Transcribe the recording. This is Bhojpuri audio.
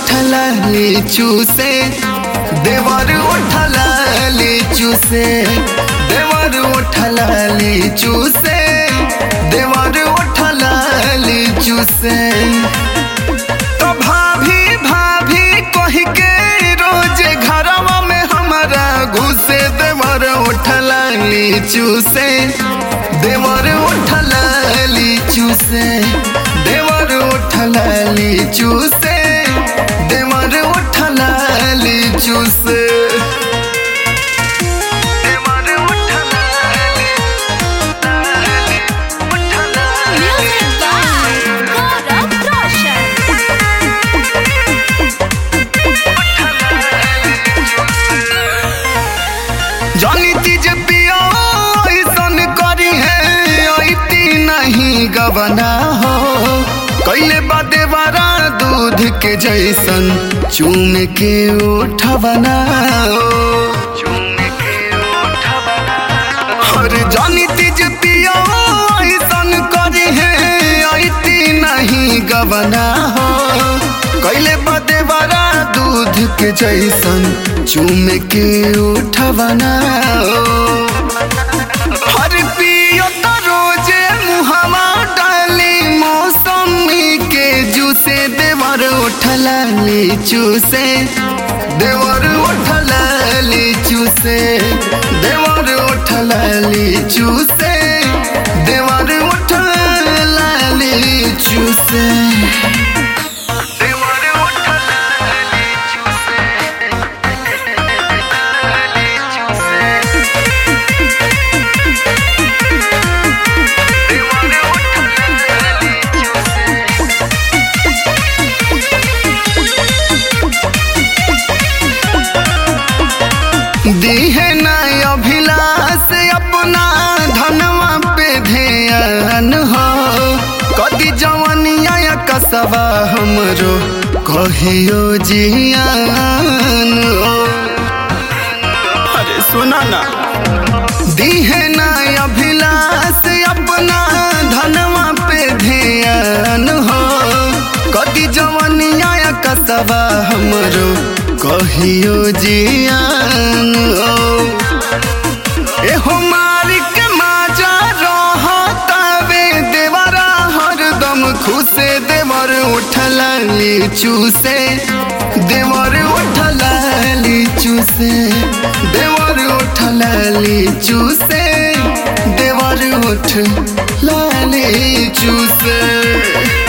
उठला लीचू से, देवर उठला लीचू से, देवर उठला लीचू से, देवर उठला लीचू से। तो भाभी भाभी कह के रोज घरवा में हमारा घुसे, देवर उठला लीचू से, देवर उठला लीचू से, देवर उठला लीचू से, देवर उठला लीचू से। जानी तीज पियो ऐसन करी है, ऐती नहीं गवना हो। कैले बादे वारा दूध के जैसन चूम के उठवना हो। और जानी तीज पियो ऐसन करी है, ऐती नहीं गवना हो। कैले बादे वारा दूध के जैसन चूम के उठवना हो। हर पियो तो रोजे मुहवा डाली मौसमी के जूसे, देवर उठला लीचू से, देवर उठला लीचू से, देवर उठला लीचू से, देवर उठला लीचू से। दीहे न अभिलाष अपना धनवा पे ध्यान हो। कदी जवनिया कसवा हमरो कहियो जियान हो। अरे सुना ना, दीहे न अभिलाष अपना धनवा पे ध्यान हो। कदी जवनिया कसवा हमरो कहियो जियान हो। एहो मारी के माजा रहतावे देवरा हरदम खुशे, देवर उठला लीचू से, देवर उठला लीचू से, देवर उठला लीचू से, देवर उठला लीचू से।